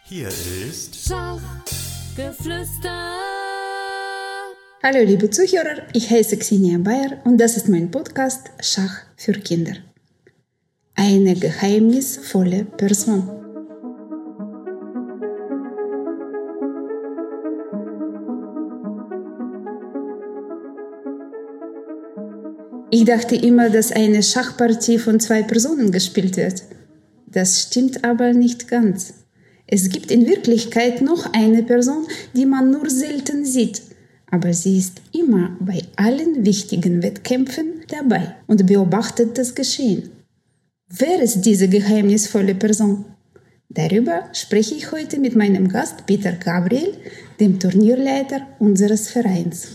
Hier ist Schachgeflüster. Hallo liebe Zuhörer, ich heiße Xenia Bayer und das ist mein Podcast Schach für Kinder. Eine geheimnisvolle Person. Ich dachte immer, dass eine Schachpartie von 2 Personen gespielt wird. Das stimmt aber nicht ganz. Es gibt in Wirklichkeit noch eine Person, die man nur selten sieht. Aber sie ist immer bei allen wichtigen Wettkämpfen dabei und beobachtet das Geschehen. Wer ist diese geheimnisvolle Person? Darüber spreche ich heute mit meinem Gast Peter Gabriel, dem Turnierleiter unseres Vereins.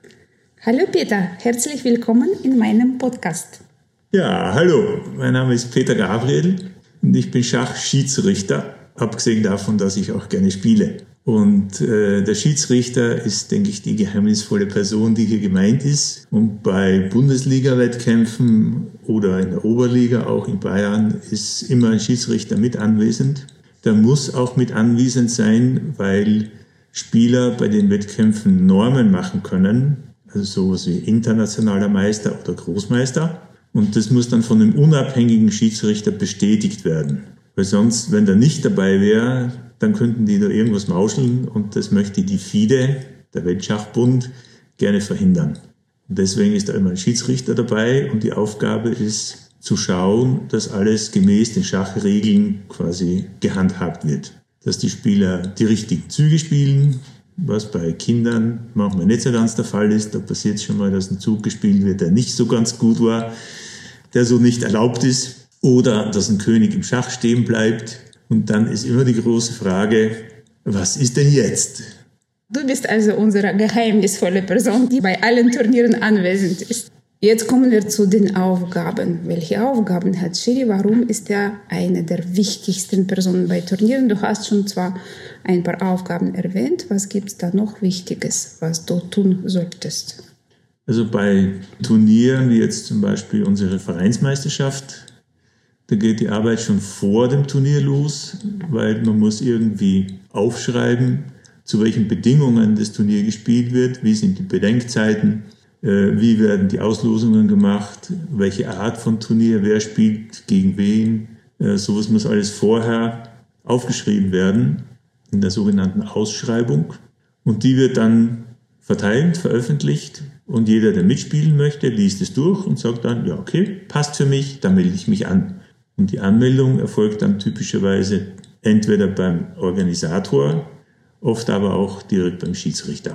Hallo Peter, herzlich willkommen in meinem Podcast. Ja, hallo, mein Name ist Peter Gabriel und ich bin Schachschiedsrichter, abgesehen davon, dass ich auch gerne spiele. Und der Schiedsrichter ist, denke ich, die geheimnisvolle Person, die hier gemeint ist. Und bei Bundesliga-Wettkämpfen oder in der Oberliga, auch in Bayern, ist immer ein Schiedsrichter mit anwesend. Der muss auch mit anwesend sein, weil Spieler bei den Wettkämpfen Normen machen können, also sowas wie internationaler Meister oder Großmeister. Und das muss dann von einem unabhängigen Schiedsrichter bestätigt werden. Weil sonst, wenn der nicht dabei wäre, dann könnten die da irgendwas mauscheln und das möchte die FIDE, der Weltschachbund, gerne verhindern. Und deswegen ist da immer ein Schiedsrichter dabei und die Aufgabe ist zu schauen, dass alles gemäß den Schachregeln quasi gehandhabt wird. Dass die Spieler die richtigen Züge spielen, was bei Kindern manchmal nicht so ganz der Fall ist. Da passiert es schon mal, dass ein Zug gespielt wird, der nicht so ganz gut war, der so nicht erlaubt ist. Oder dass ein König im Schach stehen bleibt. Und dann ist immer die große Frage, was ist denn jetzt? Du bist also unsere geheimnisvolle Person, die bei allen Turnieren anwesend ist. Jetzt kommen wir zu den Aufgaben. Welche Aufgaben hat Schiri? Warum ist er eine der wichtigsten Personen bei Turnieren? Du hast schon zwar ein paar Aufgaben erwähnt. Was gibt es da noch Wichtiges, was du tun solltest? Also bei Turnieren, wie jetzt zum Beispiel unsere Vereinsmeisterschaft, da geht die Arbeit schon vor dem Turnier los, weil man muss irgendwie aufschreiben, zu welchen Bedingungen das Turnier gespielt wird, wie sind die Bedenkzeiten, wie werden die Auslosungen gemacht, welche Art von Turnier, wer spielt gegen wen. Sowas muss alles vorher aufgeschrieben werden in der sogenannten Ausschreibung. Und die wird dann verteilt, veröffentlicht und jeder, der mitspielen möchte, liest es durch und sagt dann, ja okay, passt für mich, dann melde ich mich an. Und die Anmeldung erfolgt dann typischerweise entweder beim Organisator, oft aber auch direkt beim Schiedsrichter.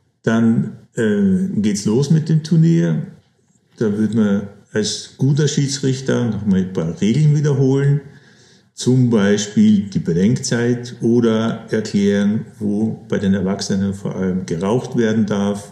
Dann geht's los mit dem Turnier. Da wird man als guter Schiedsrichter nochmal ein paar Regeln wiederholen, zum Beispiel die Bedenkzeit oder erklären, wo bei den Erwachsenen vor allem geraucht werden darf,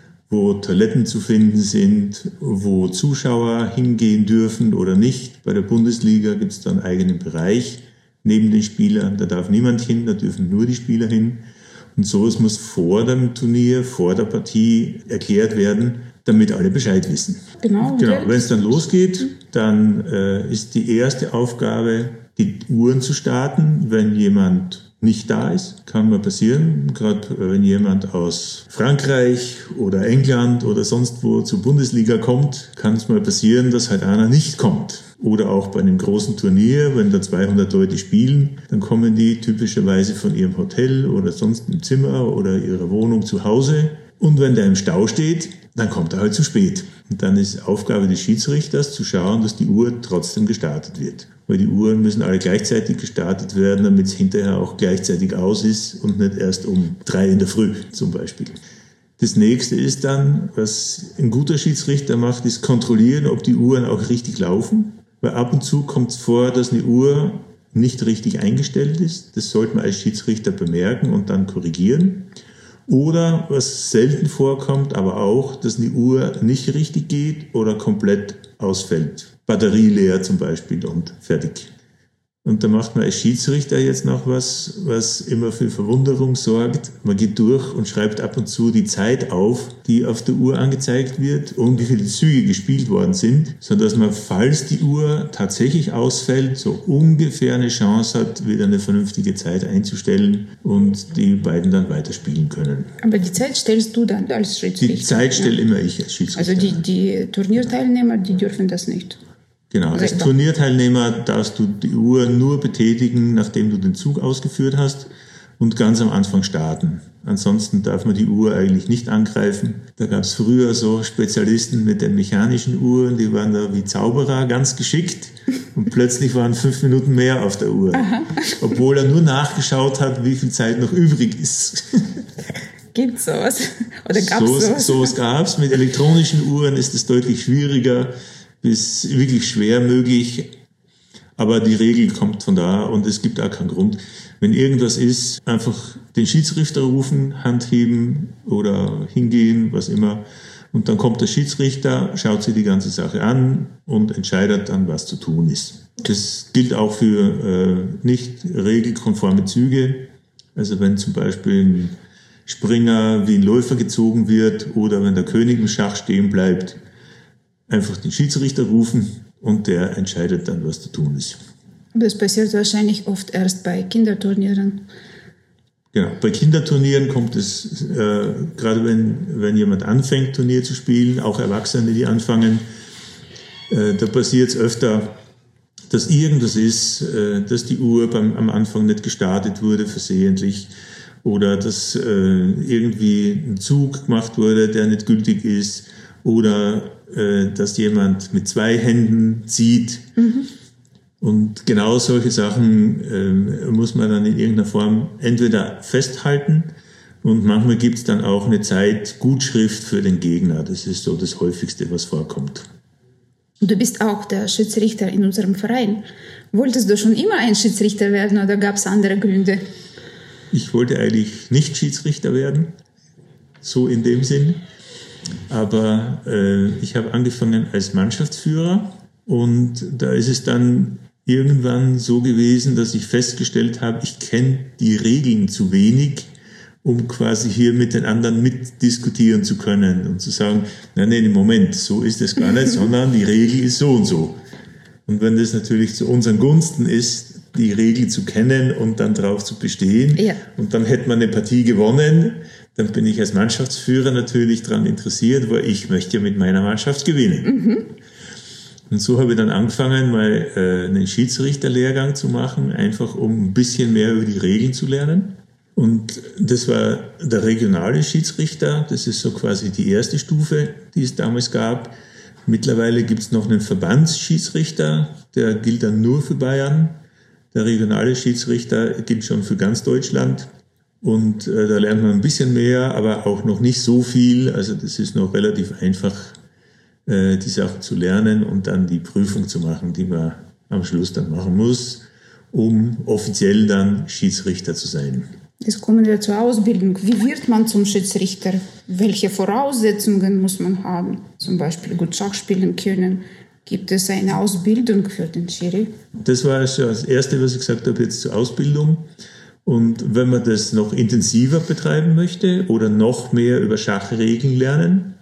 wo Toiletten zu finden sind, wo Zuschauer hingehen dürfen oder nicht. Bei der Bundesliga gibt es da einen eigenen Bereich neben den Spielern. Da darf niemand hin, da dürfen nur die Spieler hin. Und sowas muss vor dem Turnier, vor der Partie erklärt werden, damit alle Bescheid wissen. Genau. Wenn es dann losgeht, dann ist die erste Aufgabe, die Uhren zu starten, wenn jemand nicht da ist. Kann mal passieren, gerade wenn jemand aus Frankreich oder England oder sonst wo zur Bundesliga kommt, kann es mal passieren, dass halt einer nicht kommt. Oder auch bei einem großen Turnier, wenn da 200 Leute spielen, dann kommen die typischerweise von ihrem Hotel oder sonst im Zimmer oder ihrer Wohnung zu Hause. Und wenn der im Stau steht, dann kommt er halt zu spät. Und dann ist Aufgabe des Schiedsrichters zu schauen, dass die Uhr trotzdem gestartet wird. Weil die Uhren müssen alle gleichzeitig gestartet werden, damit es hinterher auch gleichzeitig aus ist und nicht erst um 3 in der Früh zum Beispiel. Das nächste ist dann, was ein guter Schiedsrichter macht, ist kontrollieren, ob die Uhren auch richtig laufen. Weil ab und zu kommt es vor, dass eine Uhr nicht richtig eingestellt ist. Das sollte man als Schiedsrichter bemerken und dann korrigieren. Oder, was selten vorkommt, aber auch, dass eine Uhr nicht richtig geht oder komplett ausfällt. Batterie leer zum Beispiel und fertig. Und da macht man als Schiedsrichter jetzt noch was immer für Verwunderung sorgt. Man geht durch und schreibt ab und zu die Zeit auf, die auf der Uhr angezeigt wird und wie viele Züge gespielt worden sind, sodass man, falls die Uhr tatsächlich ausfällt, so ungefähr eine Chance hat, wieder eine vernünftige Zeit einzustellen und die beiden dann weiterspielen können. Aber die Zeit stellst du dann als Schiedsrichter? Die Zeit stelle immer ich als Schiedsrichter. Also die Turnierteilnehmer, die dürfen das nicht? Genau, als Turnierteilnehmer darfst du die Uhr nur betätigen, nachdem du den Zug ausgeführt hast und ganz am Anfang starten. Ansonsten darf man die Uhr eigentlich nicht angreifen. Da gab es früher so Spezialisten mit den mechanischen Uhren, die waren da wie Zauberer ganz geschickt und plötzlich waren 5 Minuten mehr auf der Uhr, obwohl er nur nachgeschaut hat, wie viel Zeit noch übrig ist. Gibt's sowas? Oder gab's sowas? Sowas gab's. Mit elektronischen Uhren ist es deutlich schwieriger, bis wirklich schwer möglich, aber die Regel kommt von da und es gibt auch keinen Grund. Wenn irgendwas ist, einfach den Schiedsrichter rufen, Hand heben oder hingehen, was immer. Und dann kommt der Schiedsrichter, schaut sich die ganze Sache an und entscheidet dann, was zu tun ist. Das gilt auch für nicht regelkonforme Züge. Also wenn zum Beispiel ein Springer wie ein Läufer gezogen wird oder wenn der König im Schach stehen bleibt, einfach den Schiedsrichter rufen und der entscheidet dann, was zu tun ist. Das passiert wahrscheinlich oft erst bei Kinderturnieren. Genau, bei Kinderturnieren kommt es, gerade wenn jemand anfängt, Turnier zu spielen, auch Erwachsene, die anfangen, da passiert es öfter, dass irgendwas ist, dass die Uhr am Anfang nicht gestartet wurde, versehentlich, oder dass irgendwie ein Zug gemacht wurde, der nicht gültig ist, oder dass jemand mit 2 Händen zieht. Und genau solche Sachen muss man dann in irgendeiner Form entweder festhalten und manchmal gibt es dann auch eine Zeitgutschrift für den Gegner. Das ist so das Häufigste, was vorkommt. Du bist auch der Schiedsrichter in unserem Verein. Wolltest du schon immer ein Schiedsrichter werden oder gab es andere Gründe? Ich wollte eigentlich nicht Schiedsrichter werden, so in dem Sinn. Aber ich habe angefangen als Mannschaftsführer und da ist es dann irgendwann so gewesen, dass ich festgestellt habe, ich kenne die Regeln zu wenig, um quasi hier mit den anderen mitdiskutieren zu können und zu sagen, nein, Moment, so ist es gar nicht, sondern die Regel ist so und so. Und wenn das natürlich zu unseren Gunsten ist, die Regel zu kennen und dann drauf zu bestehen, und dann hätte man eine Partie gewonnen, dann bin ich als Mannschaftsführer natürlich daran interessiert, weil ich möchte ja mit meiner Mannschaft gewinnen. Und so habe ich dann angefangen, mal einen Schiedsrichterlehrgang zu machen, einfach um ein bisschen mehr über die Regeln zu lernen. Und das war der regionale Schiedsrichter, das ist so quasi die erste Stufe, die es damals gab. Mittlerweile gibt es noch einen Verbandsschiedsrichter, der gilt dann nur für Bayern. Der regionale Schiedsrichter gilt schon für ganz Deutschland. Und da lernt man ein bisschen mehr, aber auch noch nicht so viel. Also das ist noch relativ einfach, die Sache zu lernen und dann die Prüfung zu machen, die man am Schluss dann machen muss, um offiziell dann Schiedsrichter zu sein. Jetzt kommen wir zur Ausbildung. Wie wird man zum Schiedsrichter? Welche Voraussetzungen muss man haben? Zum Beispiel gut Schach spielen können. Gibt es eine Ausbildung für den Schiri? Das war schon das Erste, was ich gesagt habe, jetzt zur Ausbildung. Und wenn man das noch intensiver betreiben möchte oder noch mehr über Schachregeln lernen,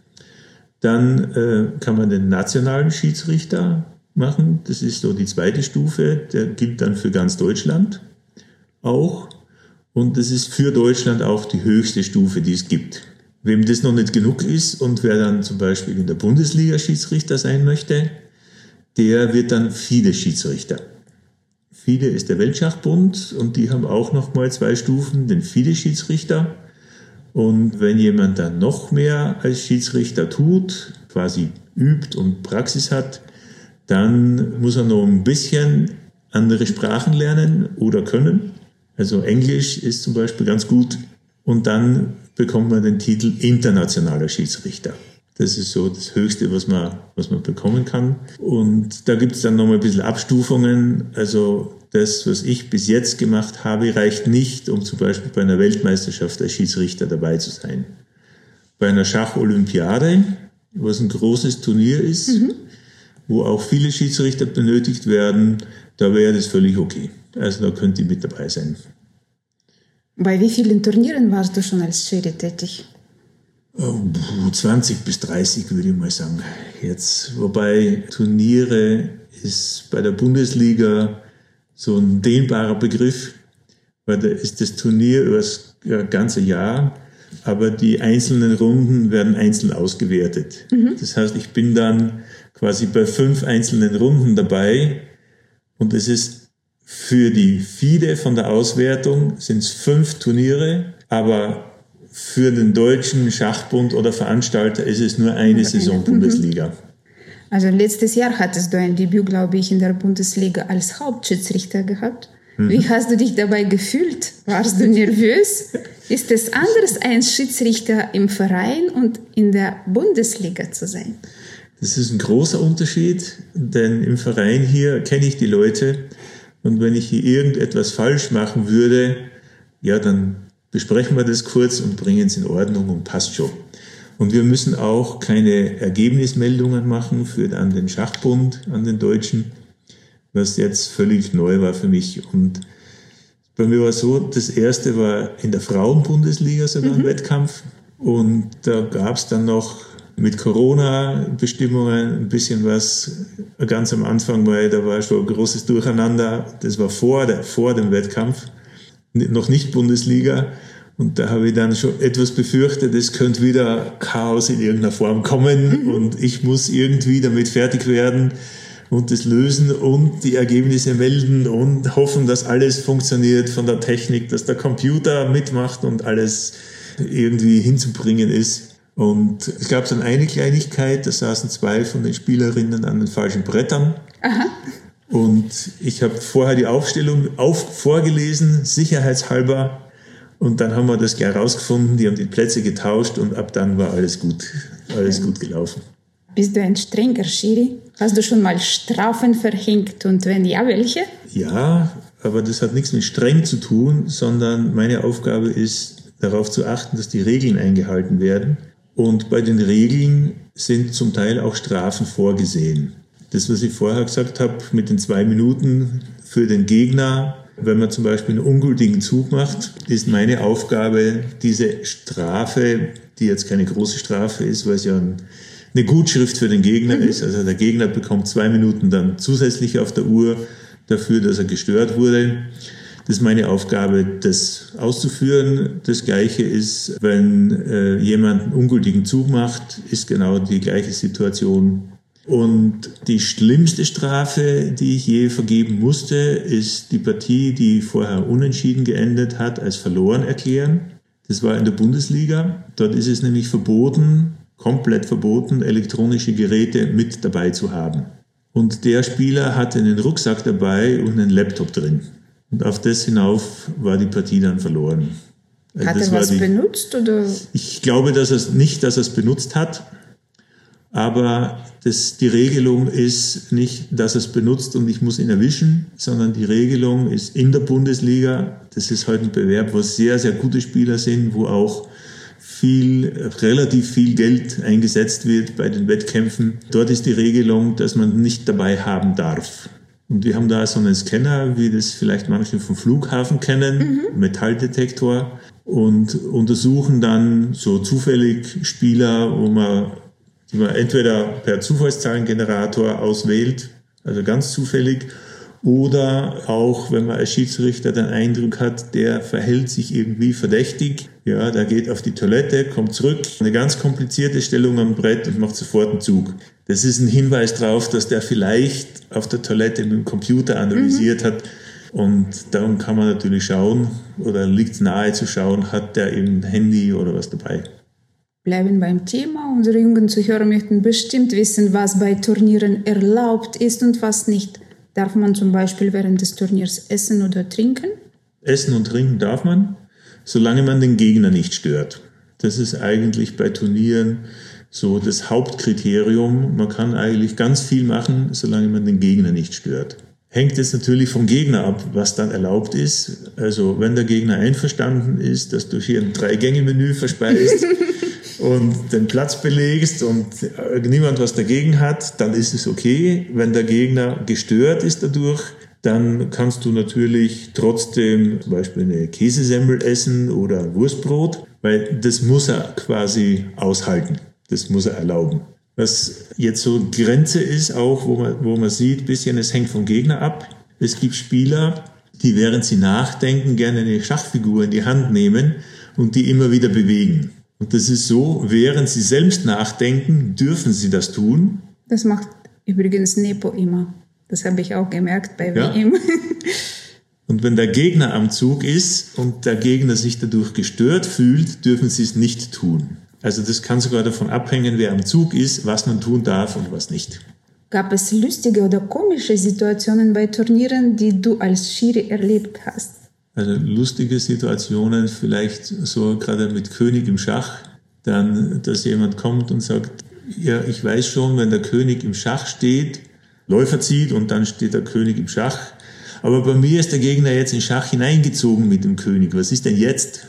dann kann man den nationalen Schiedsrichter machen. Das ist so die zweite Stufe, der gilt dann für ganz Deutschland auch. Und das ist für Deutschland auch die höchste Stufe, die es gibt. Wem das noch nicht genug ist und wer dann zum Beispiel in der Bundesliga Schiedsrichter sein möchte, der wird dann FIDE-Schiedsrichter. FIDE ist der Weltschachbund und die haben auch nochmal 2 Stufen, den FIDE-Schiedsrichter. Und wenn jemand dann noch mehr als Schiedsrichter tut, quasi übt und Praxis hat, dann muss er noch ein bisschen andere Sprachen lernen oder können. Also Englisch ist zum Beispiel ganz gut. Und dann bekommt man den Titel internationaler Schiedsrichter. Das ist so das Höchste, was man bekommen kann. Und da gibt es dann nochmal ein bisschen Abstufungen. Also das, was ich bis jetzt gemacht habe, reicht nicht, um zum Beispiel bei einer Weltmeisterschaft als Schiedsrichter dabei zu sein. Bei einer Schacholympiade, was ein großes Turnier ist, wo auch viele Schiedsrichter benötigt werden, da wäre das völlig okay. Also da könnt ihr mit dabei sein. Bei wie vielen Turnieren warst du schon als Schiri tätig? 20 bis 30 würde ich mal sagen. Jetzt, wobei Turniere ist bei der Bundesliga so ein dehnbarer Begriff, weil da ist das Turnier über das ganze Jahr, aber die einzelnen Runden werden einzeln ausgewertet. Das heißt, ich bin dann quasi bei 5 einzelnen Runden dabei und es ist für die FIDE von der Auswertung sind es 5 Turniere, aber für den Deutschen Schachbund oder Veranstalter ist es nur eine Saison Bundesliga. Also letztes Jahr hattest du ein Debüt, glaube ich, in der Bundesliga als Hauptschiedsrichter gehabt. Wie hast du dich dabei gefühlt? Warst du nervös? Ist es anders, ein Schiedsrichter im Verein und in der Bundesliga zu sein? Das ist ein großer Unterschied, denn im Verein hier kenne ich die Leute und wenn ich hier irgendetwas falsch machen würde, ja, dann besprechen wir das kurz und bringen es in Ordnung und passt schon. Und wir müssen auch keine Ergebnismeldungen machen an den Schachbund, an den Deutschen, was jetzt völlig neu war für mich. Und bei mir war so, das erste war in der Frauenbundesliga sogar ein Wettkampf. Und da gab es dann noch mit Corona-Bestimmungen ein bisschen was ganz am Anfang, weil da war schon ein großes Durcheinander. Das war vor dem Wettkampf, noch nicht Bundesliga. Und da habe ich dann schon etwas befürchtet, es könnte wieder Chaos in irgendeiner Form kommen und ich muss irgendwie damit fertig werden und das lösen und die Ergebnisse melden und hoffen, dass alles funktioniert von der Technik, dass der Computer mitmacht und alles irgendwie hinzubringen ist. Und es gab dann eine Kleinigkeit, da saßen 2 von den Spielerinnen an den falschen Brettern. Aha. Und ich habe vorher die Aufstellung vorgelesen, sicherheitshalber. Und dann haben wir das gleich rausgefunden, die haben die Plätze getauscht und ab dann war alles gut gelaufen. Bist du ein strenger Schiri? Hast du schon mal Strafen verhängt und wenn ja, welche? Ja, aber das hat nichts mit streng zu tun, sondern meine Aufgabe ist, darauf zu achten, dass die Regeln eingehalten werden. Und bei den Regeln sind zum Teil auch Strafen vorgesehen. Das, was ich vorher gesagt habe, mit den 2 Minuten für den Gegner, wenn man zum Beispiel einen ungültigen Zug macht, ist meine Aufgabe, diese Strafe, die jetzt keine große Strafe ist, weil es ja eine Gutschrift für den Gegner ist. Also der Gegner bekommt 2 Minuten dann zusätzlich auf der Uhr dafür, dass er gestört wurde. Das ist meine Aufgabe, das auszuführen. Das Gleiche ist, wenn jemand einen ungültigen Zug macht, ist genau die gleiche Situation. Und die schlimmste Strafe, die ich je vergeben musste, ist die Partie, die vorher unentschieden geendet hat, als verloren erklären. Das war in der Bundesliga. Dort ist es nämlich verboten, komplett verboten, elektronische Geräte mit dabei zu haben. Und der Spieler hatte einen Rucksack dabei und einen Laptop drin. Und auf das hinauf war die Partie dann verloren. Hat er was benutzt? Oder? Ich glaube, dass er es benutzt hat. Aber die Regelung ist nicht, dass er es benutzt und ich muss ihn erwischen, sondern die Regelung ist in der Bundesliga, das ist heute ein Bewerb, wo sehr, sehr gute Spieler sind, wo auch relativ viel Geld eingesetzt wird bei den Wettkämpfen. Dort ist die Regelung, dass man nicht dabei haben darf. Und wir haben da so einen Scanner, wie das vielleicht manche vom Flughafen kennen, Metalldetektor, und untersuchen dann so zufällig Spieler, die man entweder per Zufallszahlengenerator auswählt, also ganz zufällig, oder auch, wenn man als Schiedsrichter den Eindruck hat, der verhält sich irgendwie verdächtig, ja, der geht auf die Toilette, kommt zurück, eine ganz komplizierte Stellung am Brett und macht sofort einen Zug. Das ist ein Hinweis darauf, dass der vielleicht auf der Toilette mit dem Computer analysiert hat. Und darum kann man natürlich schauen, oder liegt es nahe zu schauen, hat der eben ein Handy oder was dabei. Bleiben beim Thema. Unsere jungen Zuhörer möchten bestimmt wissen, was bei Turnieren erlaubt ist und was nicht. Darf man zum Beispiel während des Turniers essen oder trinken? Essen und trinken darf man, solange man den Gegner nicht stört. Das ist eigentlich bei Turnieren so das Hauptkriterium. Man kann eigentlich ganz viel machen, solange man den Gegner nicht stört. Hängt jetzt natürlich vom Gegner ab, was dann erlaubt ist. Also wenn der Gegner einverstanden ist, dass du hier ein 3-Gänge-Menü verspeist, und den Platz belegst und niemand was dagegen hat, dann ist es okay. Wenn der Gegner gestört ist dadurch, dann kannst du natürlich trotzdem zum Beispiel eine Käsesemmel essen oder ein Wurstbrot, weil das muss er quasi aushalten. Das muss er erlauben. Was jetzt so Grenze ist, auch wo man sieht, bisschen, es hängt vom Gegner ab. Es gibt Spieler, die während sie nachdenken, gerne eine Schachfigur in die Hand nehmen und die immer wieder bewegen. Und das ist so, während sie selbst nachdenken, dürfen sie das tun. Das macht übrigens Nepo immer. Das habe ich auch gemerkt bei WM. Und wenn der Gegner am Zug ist und der Gegner sich dadurch gestört fühlt, dürfen sie es nicht tun. Also das kann sogar davon abhängen, wer am Zug ist, was man tun darf und was nicht. Gab es lustige oder komische Situationen bei Turnieren, die du als Schiri erlebt hast? Also lustige Situationen, vielleicht so gerade mit König im Schach, dann, dass jemand kommt und sagt, ja, ich weiß schon, wenn der König im Schach steht, Läufer zieht und dann steht der König im Schach. Aber bei mir ist der Gegner jetzt in Schach hineingezogen mit dem König. Was ist denn jetzt?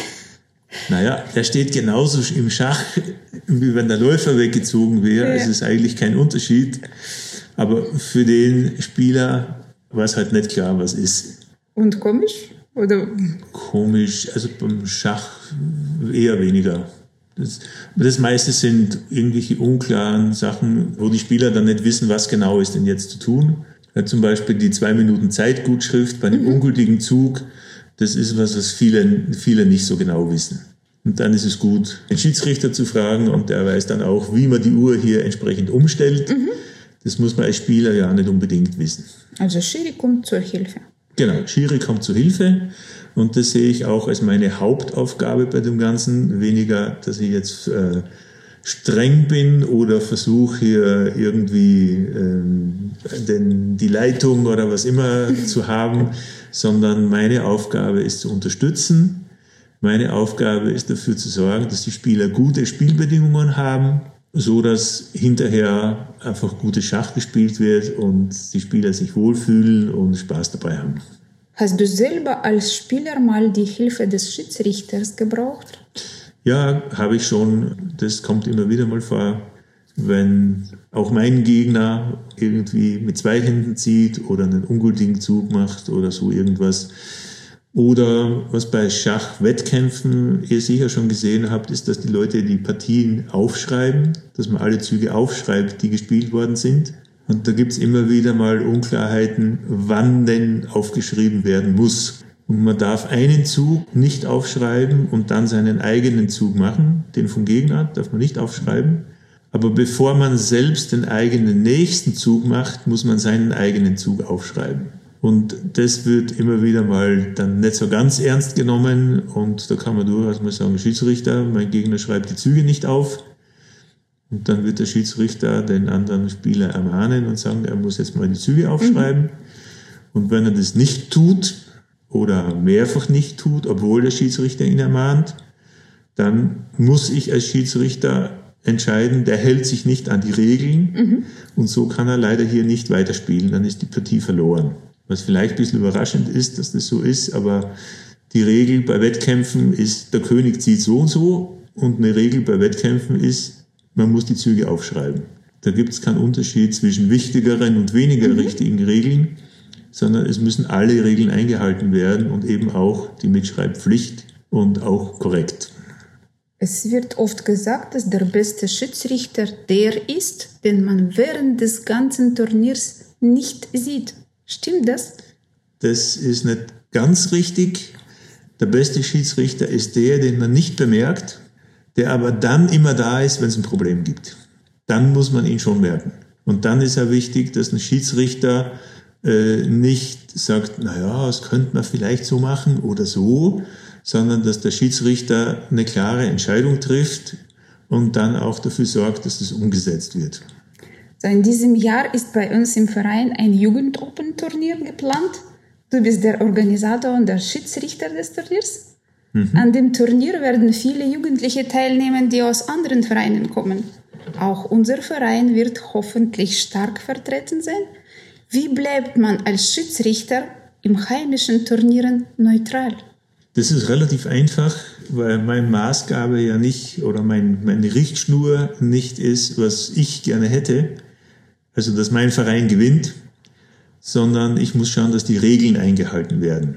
Naja, er steht genauso im Schach, wie wenn der Läufer weggezogen wäre. Ja. Es ist eigentlich kein Unterschied. Aber für den Spieler war es halt nicht klar, was ist. Und komisch? Oder? Komisch, also beim Schach eher weniger. Das meiste sind irgendwelche unklaren Sachen, wo die Spieler dann nicht wissen, was genau ist denn jetzt zu tun. Ja, zum Beispiel die 2 Minuten Zeitgutschrift bei einem ungültigen Zug. Das ist was viele nicht so genau wissen. Und dann ist es gut, den Schiedsrichter zu fragen und der weiß dann auch, wie man die Uhr hier entsprechend umstellt. Das muss man als Spieler ja nicht unbedingt wissen. Also Schiri kommt zur Hilfe. Genau, Schiri kommt zur Hilfe und das sehe ich auch als meine Hauptaufgabe bei dem Ganzen. Weniger, dass ich jetzt streng bin oder versuche hier irgendwie die Leitung oder was immer zu haben, sondern meine Aufgabe ist zu unterstützen. Meine Aufgabe ist dafür zu sorgen, dass die Spieler gute Spielbedingungen haben, so dass hinterher einfach gutes Schach gespielt wird und die Spieler sich wohlfühlen und Spaß dabei haben. Hast du selber als Spieler mal die Hilfe des Schiedsrichters gebraucht? Ja, habe ich schon. Das kommt immer wieder mal vor, wenn auch mein Gegner irgendwie mit 2 Händen zieht oder einen ungültigen Zug macht oder so irgendwas. Oder was bei Schachwettkämpfen ihr sicher schon gesehen habt, ist, dass die Leute die Partien aufschreiben, dass man alle Züge aufschreibt, die gespielt worden sind. Und da gibt's immer wieder mal Unklarheiten, wann denn aufgeschrieben werden muss. Und man darf einen Zug nicht aufschreiben und dann seinen eigenen Zug machen. Den vom Gegner darf man nicht aufschreiben. Aber bevor man selbst den eigenen nächsten Zug macht, muss man seinen eigenen Zug aufschreiben. Und das wird immer wieder mal dann nicht so ganz ernst genommen. Und da kann man durchaus mal sagen, Schiedsrichter, mein Gegner schreibt die Züge nicht auf. Und dann wird der Schiedsrichter den anderen Spieler ermahnen und sagen, er muss jetzt mal die Züge aufschreiben. Und wenn er das nicht tut oder mehrfach nicht tut, obwohl der Schiedsrichter ihn ermahnt, dann muss ich als Schiedsrichter entscheiden, der hält sich nicht an die Regeln. Und so kann er leider hier nicht weiterspielen. Dann ist die Partie verloren. Was vielleicht ein bisschen überraschend ist, dass das so ist, aber die Regel bei Wettkämpfen ist, der König zieht so und so. Und eine Regel bei Wettkämpfen ist, man muss die Züge aufschreiben. Da gibt es keinen Unterschied zwischen wichtigeren und weniger richtigen Regeln, sondern es müssen alle Regeln eingehalten werden und eben auch die Mitschreibpflicht und auch korrekt. Es wird oft gesagt, dass der beste Schiedsrichter der ist, den man während des ganzen Turniers nicht sieht. Stimmt das? Das ist nicht ganz richtig. Der beste Schiedsrichter ist der, den man nicht bemerkt, der aber dann immer da ist, wenn es ein Problem gibt. Dann muss man ihn schon merken. Und dann ist ja wichtig, dass ein Schiedsrichter nicht sagt, naja, das könnte man vielleicht so machen oder so, sondern dass der Schiedsrichter eine klare Entscheidung trifft und dann auch dafür sorgt, dass das umgesetzt wird. So, in diesem Jahr ist bei uns im Verein ein Jugend-Open-Turnier geplant. Du bist der Organisator und der Schiedsrichter des Turniers. An dem Turnier werden viele Jugendliche teilnehmen, die aus anderen Vereinen kommen. Auch unser Verein wird hoffentlich stark vertreten sein. Wie bleibt man als Schiedsrichter im heimischen Turnieren neutral? Das ist relativ einfach, weil meine Maßgabe ja nicht oder meine Richtschnur nicht ist, was ich gerne hätte, also dass mein Verein gewinnt, sondern ich muss schauen, dass die Regeln eingehalten werden.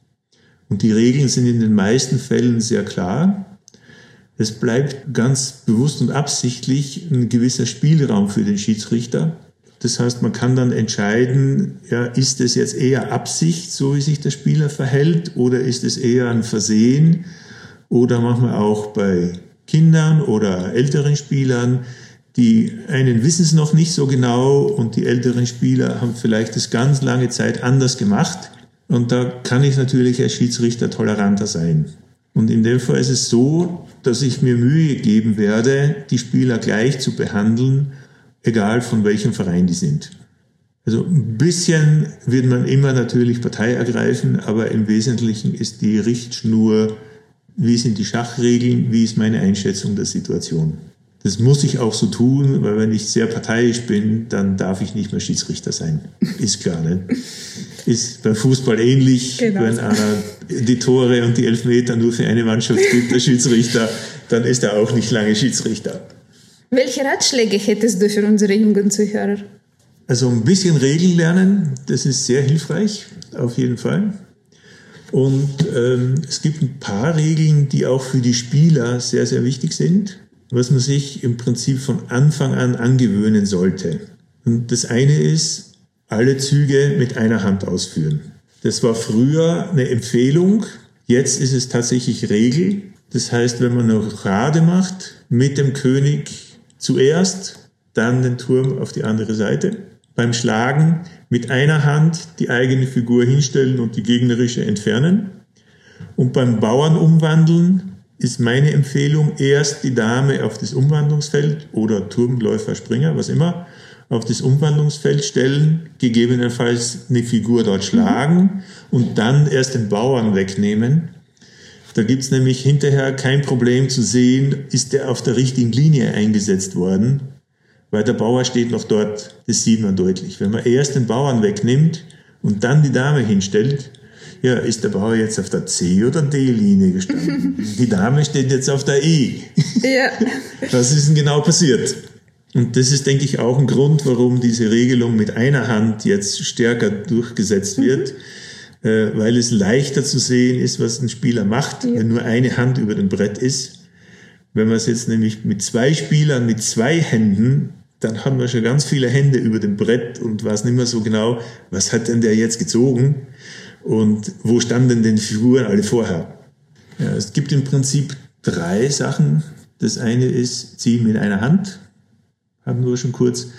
Und die Regeln sind in den meisten Fällen sehr klar. Es bleibt ganz bewusst und absichtlich ein gewisser Spielraum für den Schiedsrichter. Das heißt, man kann dann entscheiden, ja, ist es jetzt eher Absicht, so wie sich der Spieler verhält, oder ist es eher ein Versehen? Oder manchmal auch bei Kindern oder älteren Spielern, die einen wissen es noch nicht so genau und die älteren Spieler haben vielleicht das ganz lange Zeit anders gemacht. Und da kann ich natürlich als Schiedsrichter toleranter sein. Und in dem Fall ist es so, dass ich mir Mühe geben werde, die Spieler gleich zu behandeln, egal von welchem Verein die sind. Also ein bisschen wird man immer natürlich Partei ergreifen, aber im Wesentlichen ist die Richtschnur, wie sind die Schachregeln, wie ist meine Einschätzung der Situation. Das muss ich auch so tun, weil wenn ich sehr parteiisch bin, dann darf ich nicht mehr Schiedsrichter sein. Ist klar, ne? Ist beim Fußball ähnlich, genau. Wenn einer die Tore und die Elfmeter nur für eine Mannschaft gibt, der Schiedsrichter, dann ist er auch nicht lange Schiedsrichter. Welche Ratschläge hättest du für unsere jungen Zuhörer? Also ein bisschen Regeln lernen, das ist sehr hilfreich, auf jeden Fall. Und es gibt ein paar Regeln, die auch für die Spieler sehr, sehr wichtig sind, was man sich im Prinzip von Anfang an angewöhnen sollte. Und das eine ist, alle Züge mit einer Hand ausführen. Das war früher eine Empfehlung, jetzt ist es tatsächlich Regel. Das heißt, wenn man eine Rochade macht, mit dem König zuerst, dann den Turm auf die andere Seite. Beim Schlagen mit einer Hand die eigene Figur hinstellen und die gegnerische entfernen. Und beim Bauern umwandeln ist meine Empfehlung, erst die Dame auf das Umwandlungsfeld oder Turm, Läufer, Springer, was immer, auf das Umwandlungsfeld stellen, gegebenenfalls eine Figur dort schlagen und dann erst den Bauern wegnehmen. Da gibt es nämlich hinterher kein Problem zu sehen, ist der auf der richtigen Linie eingesetzt worden, weil der Bauer steht noch dort, das sieht man deutlich. Wenn man erst den Bauern wegnimmt und dann die Dame hinstellt, ja, ist der Bauer jetzt auf der C- oder D-Linie gestanden? Die Dame steht jetzt auf der E. Ja. Was ist denn genau passiert? Und das ist, denke ich, auch ein Grund, warum diese Regelung mit einer Hand jetzt stärker durchgesetzt wird, weil es leichter zu sehen ist, was ein Spieler macht, wenn nur eine Hand über dem Brett ist. Wenn man es jetzt nämlich mit zwei Spielern, mit zwei Händen, dann haben wir schon ganz viele Hände über dem Brett und weiß nicht mehr so genau, was hat denn der jetzt gezogen und wo standen denn die Figuren alle vorher. Ja, es gibt im Prinzip 3 Sachen. Das eine ist ziehen mit einer Hand, hatten wir schon kurz.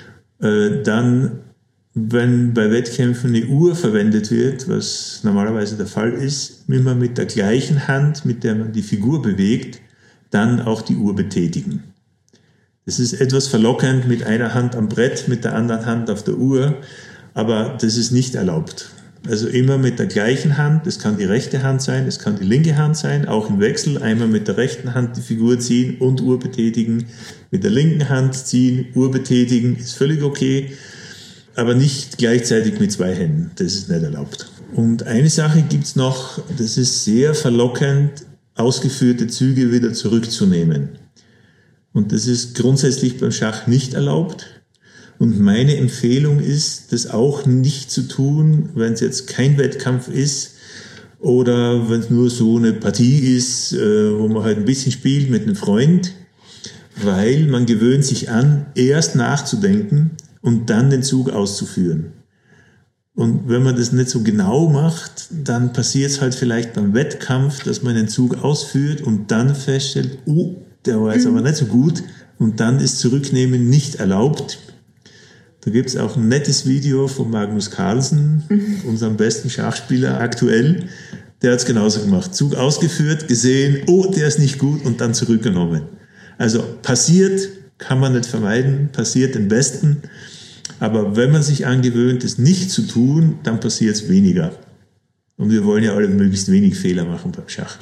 Dann, wenn bei Wettkämpfen eine Uhr verwendet wird, was normalerweise der Fall ist, immer mit der gleichen Hand, mit der man die Figur bewegt, dann auch die Uhr betätigen. Das ist etwas verlockend mit einer Hand am Brett, mit der anderen Hand auf der Uhr, aber das ist nicht erlaubt. Also immer mit der gleichen Hand, es kann die rechte Hand sein, es kann die linke Hand sein, auch im Wechsel, einmal mit der rechten Hand die Figur ziehen und Uhr betätigen, mit der linken Hand ziehen, Uhr betätigen, ist völlig okay, aber nicht gleichzeitig mit 2 Händen, das ist nicht erlaubt. Und eine Sache gibt's noch, das ist sehr verlockend, ausgeführte Züge wieder zurückzunehmen. Und das ist grundsätzlich beim Schach nicht erlaubt. Und meine Empfehlung ist, das auch nicht zu tun, wenn es jetzt kein Wettkampf ist oder wenn es nur so eine Partie ist, wo man halt ein bisschen spielt mit einem Freund, weil man gewöhnt sich an, erst nachzudenken und dann den Zug auszuführen. Und wenn man das nicht so genau macht, dann passiert es halt vielleicht beim Wettkampf, dass man den Zug ausführt und dann feststellt, oh, der war jetzt aber nicht so gut und dann ist Zurücknehmen nicht erlaubt. Da gibt es auch ein nettes Video von Magnus Carlsen, unserem besten Schachspieler aktuell. Der hat es genauso gemacht. Zug ausgeführt, gesehen, oh, der ist nicht gut und dann zurückgenommen. Also passiert, kann man nicht vermeiden, passiert den Besten. Aber wenn man sich angewöhnt, es nicht zu tun, dann passiert es weniger. Und wir wollen ja alle möglichst wenig Fehler machen beim Schach.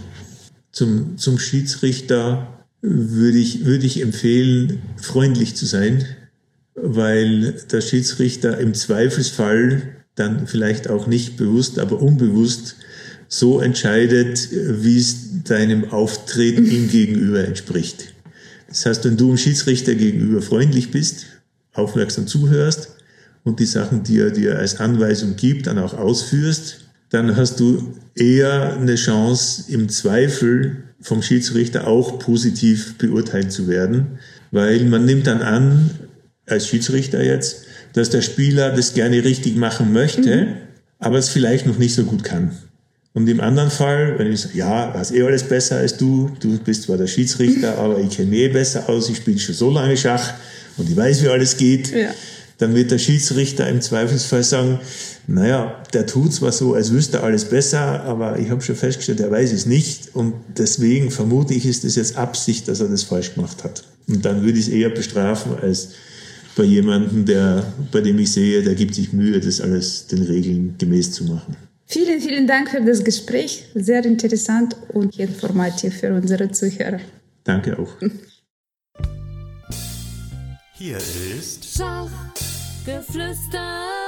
Zum Schiedsrichter würde ich empfehlen, freundlich zu sein, weil der Schiedsrichter im Zweifelsfall dann vielleicht auch nicht bewusst, aber unbewusst so entscheidet, wie es deinem Auftreten ihm gegenüber entspricht. Das heißt, wenn du dem Schiedsrichter gegenüber freundlich bist, aufmerksam zuhörst und die Sachen, die er dir als Anweisung gibt, dann auch ausführst, dann hast du eher eine Chance, im Zweifel vom Schiedsrichter auch positiv beurteilt zu werden, weil man nimmt dann an, als Schiedsrichter jetzt, dass der Spieler das gerne richtig machen möchte, aber es vielleicht noch nicht so gut kann. Und im anderen Fall, wenn ich sage, ja, du hast alles besser als du bist zwar der Schiedsrichter, aber ich kenne mich besser aus, ich spiele schon so lange Schach und ich weiß, wie alles geht, dann wird der Schiedsrichter im Zweifelsfall sagen, naja, der tut zwar so, als wüsste er alles besser, aber ich habe schon festgestellt, er weiß es nicht und deswegen vermute ich, ist es jetzt Absicht, dass er das falsch gemacht hat. Und dann würde ich es eher bestrafen, als bei jemandem, bei dem ich sehe, der gibt sich Mühe, das alles den Regeln gemäß zu machen. Vielen, vielen Dank für das Gespräch. Sehr interessant und informativ für unsere Zuhörer. Danke auch. Hier ist Schachgeflüster.